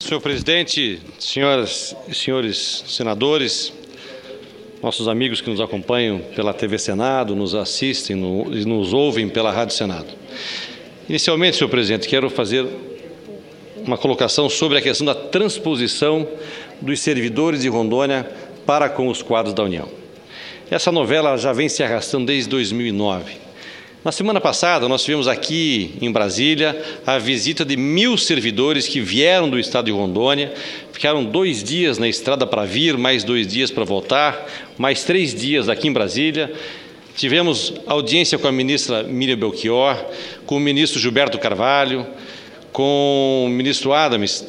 Senhor presidente, senhoras e senhores senadores, nossos amigos que nos acompanham pela TV Senado, nos assistem e nos ouvem pela Rádio Senado. Inicialmente, senhor presidente, quero fazer uma colocação sobre a questão da transposição dos servidores de Rondônia para com os quadros da União. Essa novela já vem se arrastando desde 2009. Na semana passada, nós tivemos aqui em Brasília a visita de 1.000 servidores que vieram do estado de Rondônia, ficaram 2 dias na estrada para vir, mais 2 dias para voltar, mais 3 dias aqui em Brasília. Tivemos audiência com a ministra Miriam Belchior, com o ministro Gilberto Carvalho, com o ministro Adams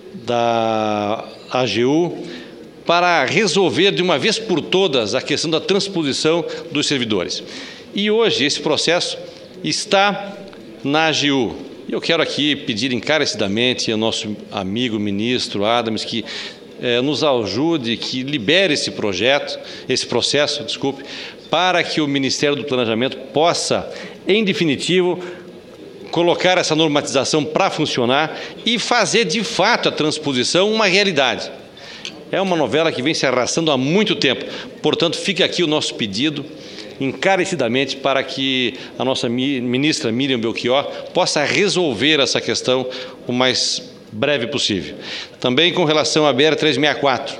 da AGU, para resolver de uma vez por todas a questão da transposição dos servidores. E hoje esse processo está na AGU. Eu quero aqui pedir encarecidamente ao nosso amigo ministro Adams que nos ajude, que libere esse processo, para que o Ministério do Planejamento possa, em definitivo, colocar essa normatização para funcionar e fazer de fato a transposição uma realidade. É uma novela que vem se arrastando há muito tempo, portanto, fica aqui o nosso pedido encarecidamente para que a nossa ministra Miriam Belchior possa resolver essa questão o mais breve possível. Também com relação à BR-364,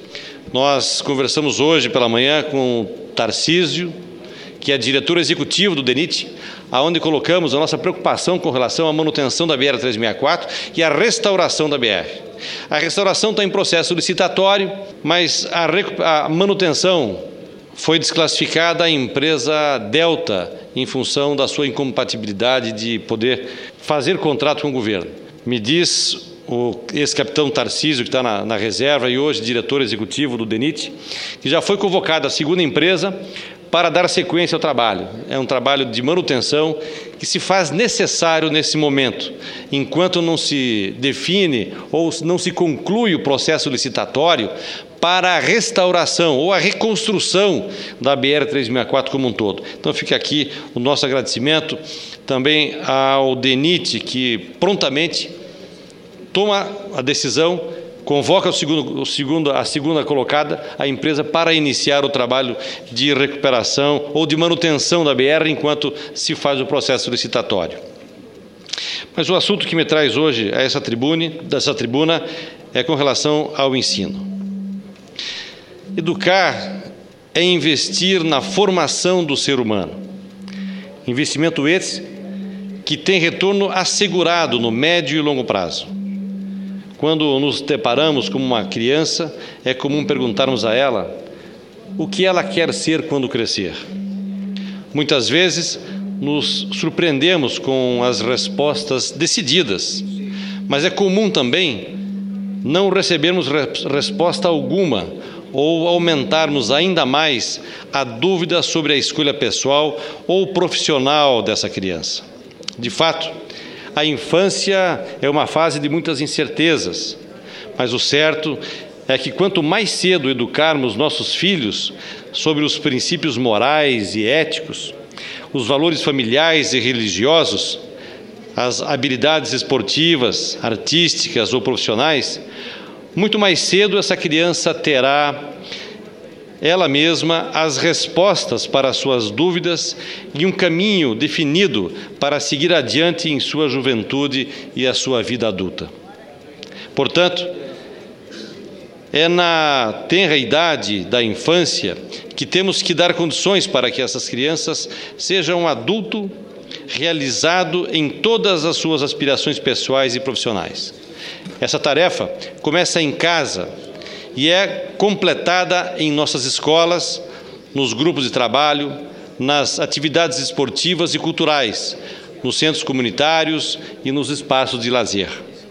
nós conversamos hoje pela manhã com o Tarcísio, que é diretor executivo do DENIT, aonde colocamos a nossa preocupação com relação à manutenção da BR-364 e à restauração da BR. A restauração está em processo licitatório, mas a manutenção foi desclassificada a empresa Delta em função da sua incompatibilidade de poder fazer contrato com o governo. Me diz o ex-capitão Tarcísio, que está na reserva e hoje diretor executivo do DENIT, que já foi convocada a segunda empresa para dar sequência ao trabalho. É um trabalho de manutenção que se faz necessário nesse momento, enquanto não se define ou não se conclui o processo licitatório para a restauração ou a reconstrução da BR-364 como um todo. Então fica aqui o nosso agradecimento também ao DENIT, que prontamente toma a decisão, convoca a segunda colocada, a empresa, para iniciar o trabalho de recuperação ou de manutenção da BR enquanto se faz o processo licitatório. Mas o assunto que me traz hoje a essa tribuna é com relação ao ensino. Educar é investir na formação do ser humano. Investimento esse que tem retorno assegurado no médio e longo prazo. Quando nos deparamos com uma criança, é comum perguntarmos a ela o que ela quer ser quando crescer. Muitas vezes nos surpreendemos com as respostas decididas, mas é comum também não recebermos resposta alguma ou aumentarmos ainda mais a dúvida sobre a escolha pessoal ou profissional dessa criança. De fato, a infância é uma fase de muitas incertezas, mas o certo é que quanto mais cedo educarmos nossos filhos sobre os princípios morais e éticos, os valores familiares e religiosos, as habilidades esportivas, artísticas ou profissionais, muito mais cedo essa criança terá ela mesma as respostas para as suas dúvidas e um caminho definido para seguir adiante em sua juventude e a sua vida adulta. Portanto, é na tenra idade da infância que temos que dar condições para que essas crianças sejam um adulto realizado em todas as suas aspirações pessoais e profissionais. Essa tarefa começa em casa e é completada em nossas escolas, nos grupos de trabalho, nas atividades esportivas e culturais, nos centros comunitários e nos espaços de lazer.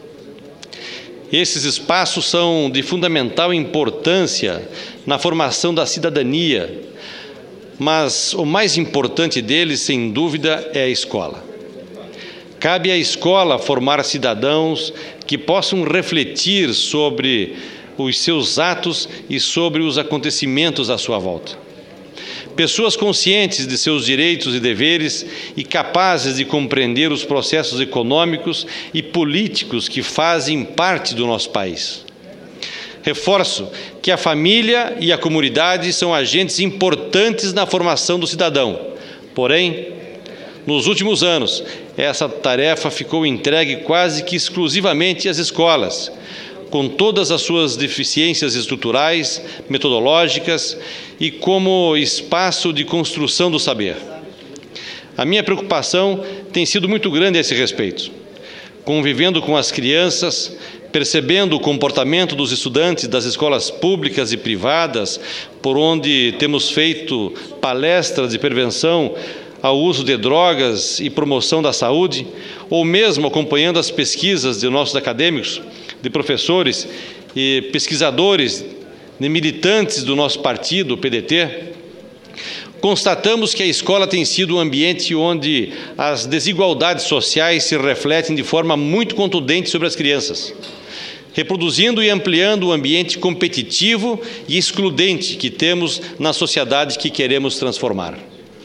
Esses espaços são de fundamental importância na formação da cidadania, mas o mais importante deles, sem dúvida, é a escola. Cabe à escola formar cidadãos que possam refletir sobre os seus atos e sobre os acontecimentos à sua volta. Pessoas conscientes de seus direitos e deveres e capazes de compreender os processos econômicos e políticos que fazem parte do nosso país. Reforço que a família e a comunidade são agentes importantes na formação do cidadão. Porém, nos últimos anos, essa tarefa ficou entregue quase que exclusivamente às escolas, com todas as suas deficiências estruturais, metodológicas e como espaço de construção do saber. A minha preocupação tem sido muito grande a esse respeito. Convivendo com as crianças, percebendo o comportamento dos estudantes das escolas públicas e privadas, por onde temos feito palestras de prevenção ao uso de drogas e promoção da saúde, ou mesmo acompanhando as pesquisas de nossos acadêmicos, de professores e pesquisadores, de militantes do nosso partido, o PDT, constatamos que a escola tem sido um ambiente onde as desigualdades sociais se refletem de forma muito contundente sobre as crianças, reproduzindo e ampliando o ambiente competitivo e excludente que temos na sociedade que queremos transformar.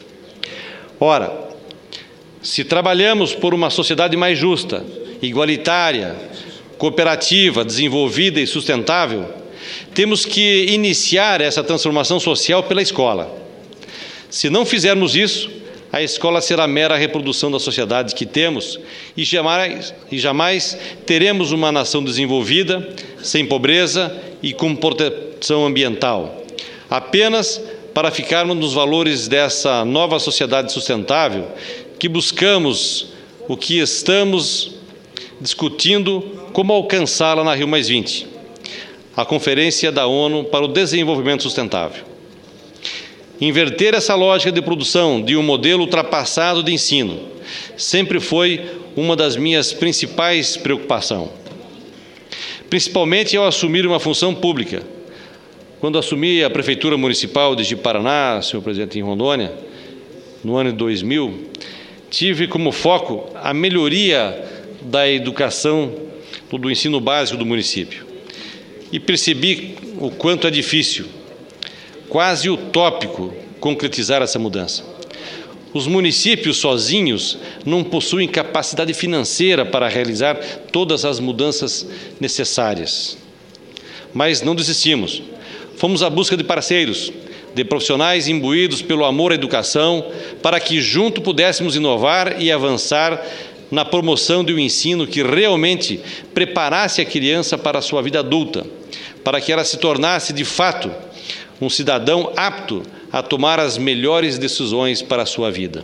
Ora, se trabalhamos por uma sociedade mais justa, igualitária, cooperativa, desenvolvida e sustentável, temos que iniciar essa transformação social pela escola. Se não fizermos isso, a escola será mera reprodução da sociedade que temos e jamais teremos uma nação desenvolvida, sem pobreza e com proteção ambiental. Apenas para ficarmos nos valores dessa nova sociedade sustentável que buscamos, o que estamos discutindo, como alcançá-la na Rio+20, a Conferência da ONU para o Desenvolvimento Sustentável. Inverter essa lógica de produção de um modelo ultrapassado de ensino sempre foi uma das minhas principais preocupações, principalmente ao assumir uma função pública. Quando assumi a Prefeitura Municipal de Ji-Paraná, senhor presidente, em Rondônia, no ano de 2000, tive como foco a melhoria da educação, do ensino básico do município. E percebi o quanto é difícil, quase utópico, concretizar essa mudança. Os municípios sozinhos não possuem capacidade financeira para realizar todas as mudanças necessárias. Mas não desistimos. Fomos à busca de parceiros, de profissionais imbuídos pelo amor à educação, para que junto pudéssemos inovar e avançar na promoção de um ensino que realmente preparasse a criança para a sua vida adulta, para que ela se tornasse, de fato, um cidadão apto a tomar as melhores decisões para a sua vida.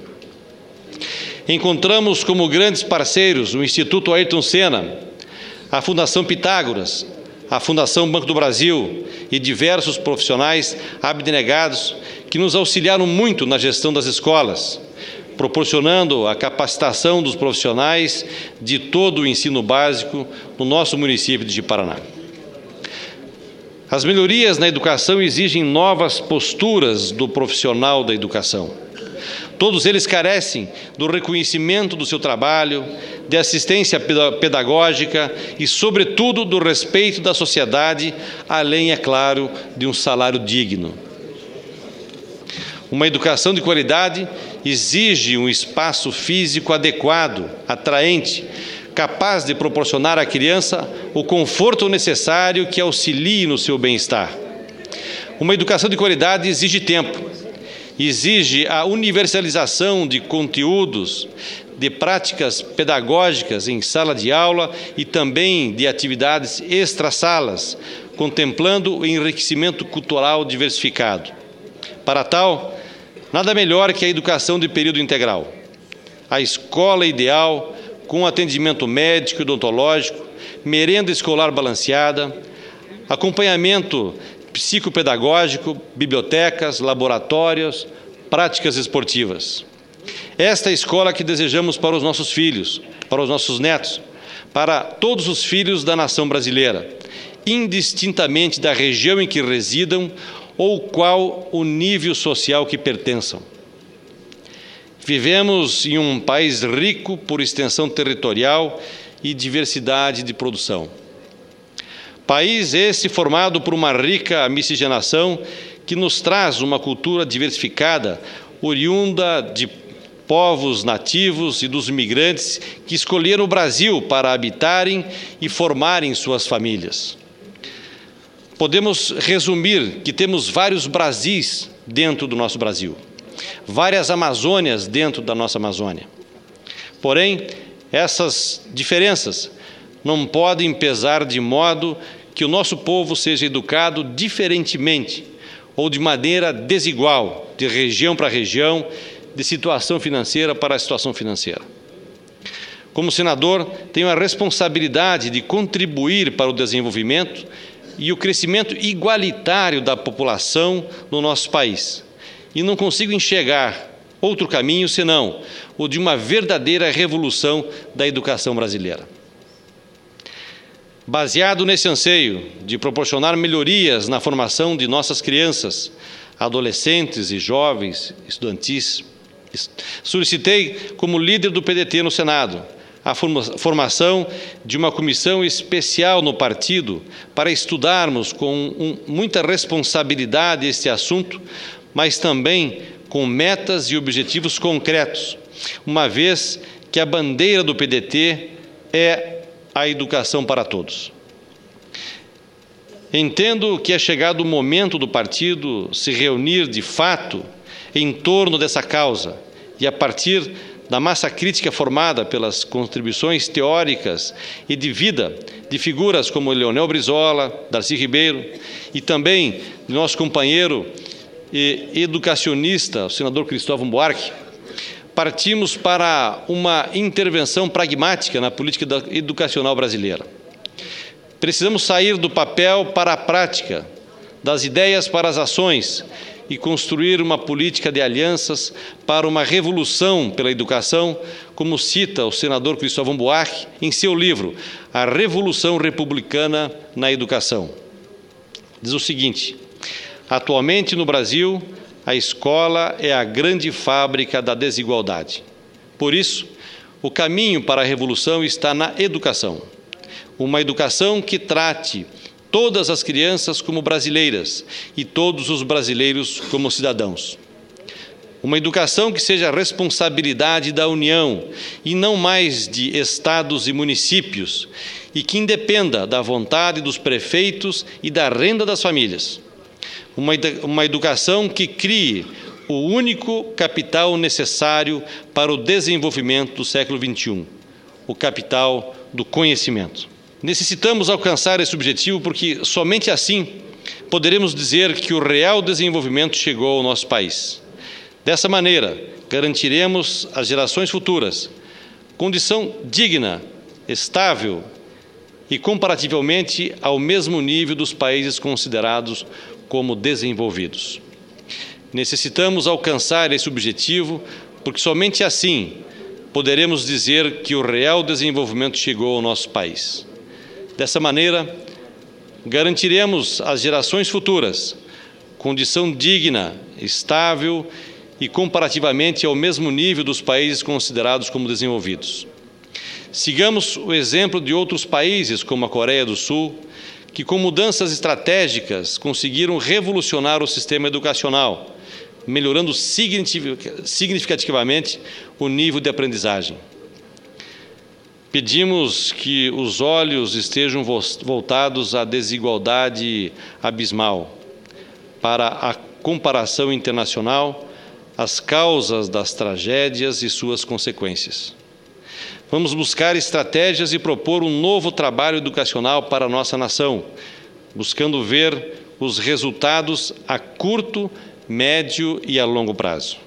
Encontramos como grandes parceiros o Instituto Ayrton Senna, a Fundação Pitágoras, a Fundação Banco do Brasil e diversos profissionais abnegados que nos auxiliaram muito na gestão das escolas, proporcionando a capacitação dos profissionais de todo o ensino básico no nosso município de Ji-Paraná. As melhorias na educação exigem novas posturas do profissional da educação. Todos eles carecem do reconhecimento do seu trabalho, de assistência pedagógica e, sobretudo, do respeito da sociedade, além, é claro, de um salário digno. Uma educação de qualidade exige um espaço físico adequado, atraente, capaz de proporcionar à criança o conforto necessário que auxilie no seu bem-estar. Uma educação de qualidade exige tempo, exige a universalização de conteúdos, de práticas pedagógicas em sala de aula e também de atividades extra-salas, contemplando o enriquecimento cultural diversificado. Para tal, nada melhor que a educação de período integral. A escola ideal, com atendimento médico e odontológico, merenda escolar balanceada, acompanhamento psicopedagógico, bibliotecas, laboratórios, práticas esportivas. Esta é a escola que desejamos para os nossos filhos, para os nossos netos, para todos os filhos da nação brasileira, indistintamente da região em que residam ou qual o nível social que pertençam. Vivemos em um país rico por extensão territorial e diversidade de produção. País esse formado por uma rica miscigenação que nos traz uma cultura diversificada, oriunda de povos nativos e dos imigrantes que escolheram o Brasil para habitarem e formarem suas famílias. Podemos resumir que temos vários Brasis dentro do nosso Brasil, várias Amazônias dentro da nossa Amazônia. Porém, essas diferenças não podem pesar de modo que o nosso povo seja educado diferentemente ou de maneira desigual, de região para região, de situação financeira para situação financeira. Como senador, tenho a responsabilidade de contribuir para o desenvolvimento e o crescimento igualitário da população no nosso país. E não consigo enxergar outro caminho senão o de uma verdadeira revolução da educação brasileira. Baseado nesse anseio de proporcionar melhorias na formação de nossas crianças, adolescentes e jovens estudantis, solicitei, como líder do PDT no Senado, a formação de uma comissão especial no partido para estudarmos com muita responsabilidade este assunto, mas também com metas e objetivos concretos, uma vez que a bandeira do PDT é a educação para todos. Entendo que é chegado o momento do partido se reunir de fato em torno dessa causa e, a partir da massa crítica formada pelas contribuições teóricas e de vida de figuras como Leonel Brizola, Darcy Ribeiro e também de nosso companheiro e educacionista, o senador Cristóvão Buarque, partimos para uma intervenção pragmática na política educacional brasileira. Precisamos sair do papel para a prática, das ideias para as ações e construir uma política de alianças para uma revolução pela educação, como cita o senador Cristóvão Buarque em seu livro A Revolução Republicana na Educação. Diz o seguinte: atualmente no Brasil, a escola é a grande fábrica da desigualdade. Por isso, o caminho para a revolução está na educação. Uma educação que trate todas as crianças como brasileiras e todos os brasileiros como cidadãos. Uma educação que seja responsabilidade da União e não mais de estados e municípios, e que independa da vontade dos prefeitos e da renda das famílias. Uma educação que crie o único capital necessário para o desenvolvimento do século XXI, o capital do conhecimento. Necessitamos alcançar esse objetivo porque somente assim poderemos dizer que o real desenvolvimento chegou ao nosso país. Dessa maneira, garantiremos às gerações futuras condição digna, estável e comparativamente ao mesmo nível dos países considerados como desenvolvidos. Necessitamos alcançar esse objetivo, porque somente assim poderemos dizer que o real desenvolvimento chegou ao nosso país. Dessa maneira, garantiremos às gerações futuras condição digna, estável e comparativamente ao mesmo nível dos países considerados como desenvolvidos. Sigamos o exemplo de outros países, como a Coreia do Sul, que com mudanças estratégicas conseguiram revolucionar o sistema educacional, melhorando significativamente o nível de aprendizagem. Pedimos que os olhos estejam voltados à desigualdade abismal, para a comparação internacional, as causas das tragédias e suas consequências. Vamos buscar estratégias e propor um novo trabalho educacional para a nossa nação, buscando ver os resultados a curto, médio e a longo prazo.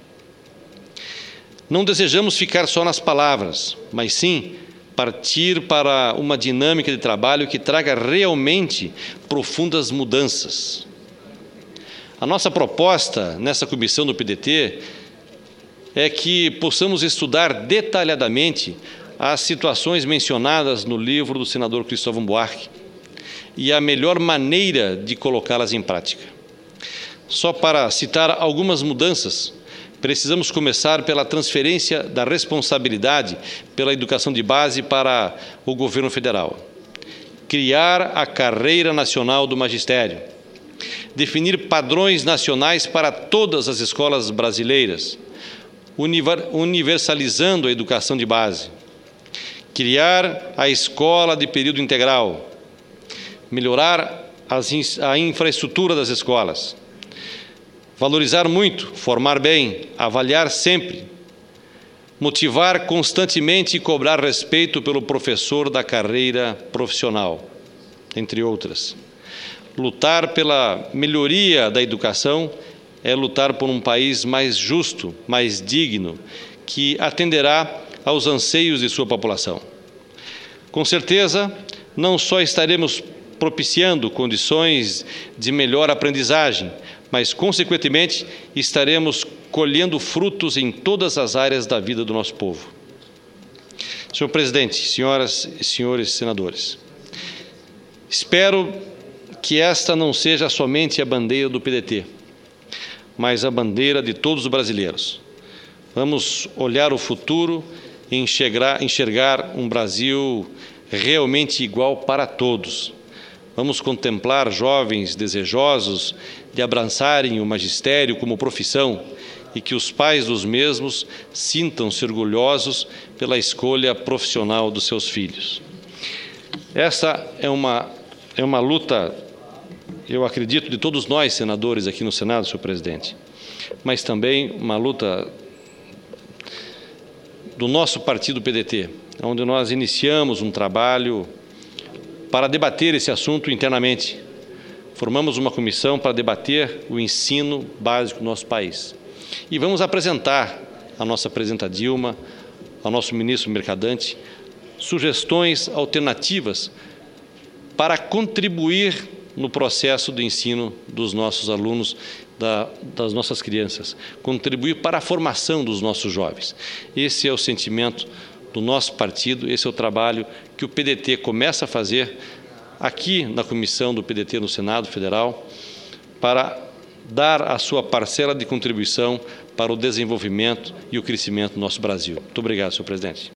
Não desejamos ficar só nas palavras, mas sim partir para uma dinâmica de trabalho que traga realmente profundas mudanças. A nossa proposta nessa comissão do PDT é que possamos estudar detalhadamente as situações mencionadas no livro do senador Cristóvão Buarque e a melhor maneira de colocá-las em prática. Só para citar algumas mudanças, precisamos começar pela transferência da responsabilidade pela educação de base para o governo federal. Criar a carreira nacional do magistério. definir padrões nacionais para todas as escolas brasileiras, universalizando a educação de base, criar a escola de período integral, melhorar a infraestrutura das escolas, valorizar muito, formar bem, avaliar sempre, motivar constantemente e cobrar respeito pelo professor da carreira profissional, entre outras. Lutar pela melhoria da educação é lutar por um país mais justo, mais digno, que atenderá aos anseios de sua população. Com certeza, não só estaremos propiciando condições de melhor aprendizagem, mas, consequentemente, estaremos colhendo frutos em todas as áreas da vida do nosso povo. Senhor Presidente, senhoras e senhores senadores, espero que esta não seja somente a bandeira do PDT, mas a bandeira de todos os brasileiros. Vamos olhar o futuro e enxergar um Brasil realmente igual para todos. Vamos contemplar jovens desejosos de abraçarem o magistério como profissão e que os pais dos mesmos sintam-se orgulhosos pela escolha profissional dos seus filhos. Essa é uma luta, eu acredito, de todos nós, senadores, aqui no Senado, senhor presidente, mas também uma luta do nosso partido PDT, onde nós iniciamos um trabalho para debater esse assunto internamente. Formamos uma comissão para debater o ensino básico do nosso país. E vamos apresentar à nossa presidenta Dilma, ao nosso ministro Mercadante, sugestões alternativas para contribuir no processo de ensino dos nossos alunos, das nossas crianças, contribuir para a formação dos nossos jovens. Esse é o sentimento do nosso partido, esse é o trabalho que o PDT começa a fazer aqui na comissão do PDT no Senado Federal, para dar a sua parcela de contribuição para o desenvolvimento e o crescimento do nosso Brasil. Muito obrigado, senhor presidente.